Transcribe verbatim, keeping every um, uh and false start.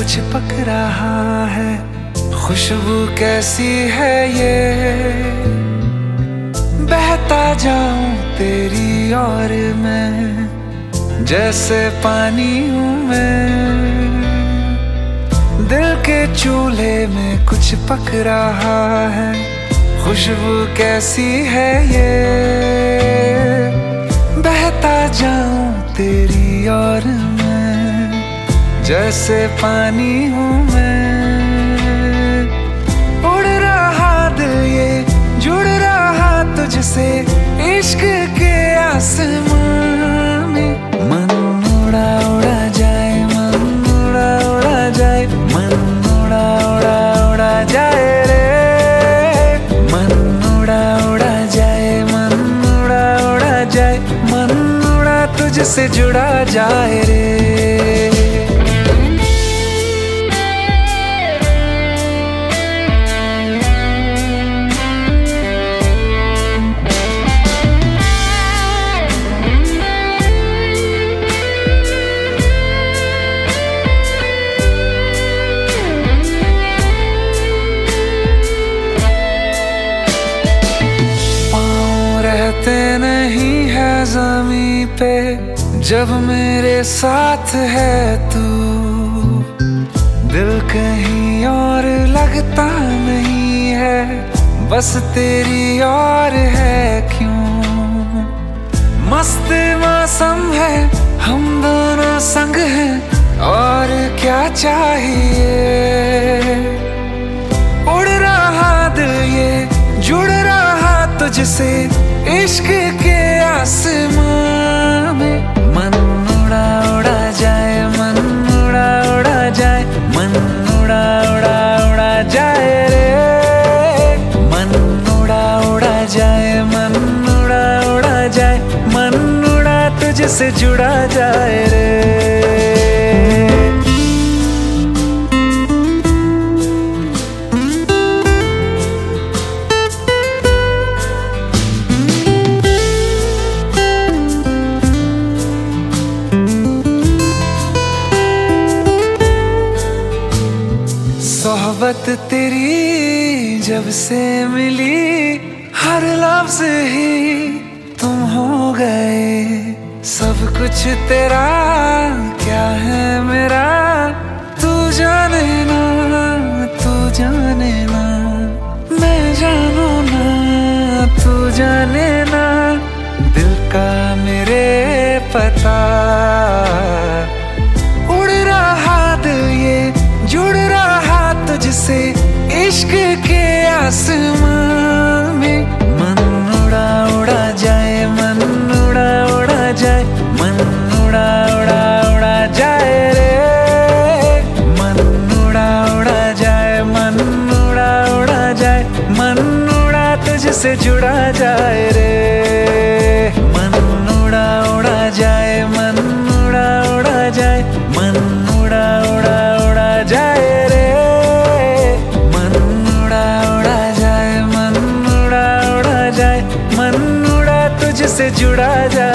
कुछ पक रहा है, खुशबू कैसी है ये, बहता जाऊं तेरी और मैं, जैसे पानी हूँ मैं। दिल के चूल्हे में कुछ पक रहा है, खुशबू कैसी है ये, बहता जाऊं तेरी और मैं, जैसे पानी हूँ मैं। उड़ रहा दिल ये, जुड़ रहा तुझसे इश्क के आसमान में। मन उड़ा उड़ा जाए, मन उड़ा उड़ा जाए, मन उड़ा उड़ा उड़ा जाए रे, मन उड़ा उड़ा जाए, मन उड़ा उड़ा जाए, मन उड़ा तुझसे जुड़ा जाए रे। रहते नहीं है ज़मीं पे जब मेरे साथ है तू, दिल कहीं और लगता नहीं है, बस तेरी और है क्यों। मस्त मौसम है, हम दोनों संग हैं, और क्या चाहिए। उड़ रहा दिल ये, जुड़ रहा तुझसे इश्क के आसमान में। मन उड़ा उड़ा जाए, मन उड़ा उड़ा जाए, मन उड़ा उड़ा उड़ा जाए रे, मन उड़ा उड़ा जाए, मन उड़ा उड़ा जाए, मन उड़ा तुझसे जुड़ा जाए रे। सोहबत तेरी जब से मिली, हर लफ्ज ही तुम हो गए, सब कुछ तेरा क्या है मेरा, तू जाने ना, तू जाने ना, मैं जानू ना, तू जाने ना, दिल का मेरे पता। उड़ रहा दिल ये, जुड़ रहा तुझसे इश्क के आसमान में। मन उड़ा उड़ा जाए, मन उड़ा उड़ा जाए, मन उड़ा उड़ा उड़ा जाए रे, मन उड़ा उड़ा जाए, मन उड़ा उड़ा जाए, मन उड़ा तुझसे जुड़ा जाए रे। मन उड़ा उड़ा जाए, मन उड़ा उड़ा जाए, मन उड़ा उड़ा उड़ा जाए रे, मन उड़ा उड़ा जाए, मन उड़ा उड़ा जाए, मन उड़ा तुझसे जुड़ा जाए।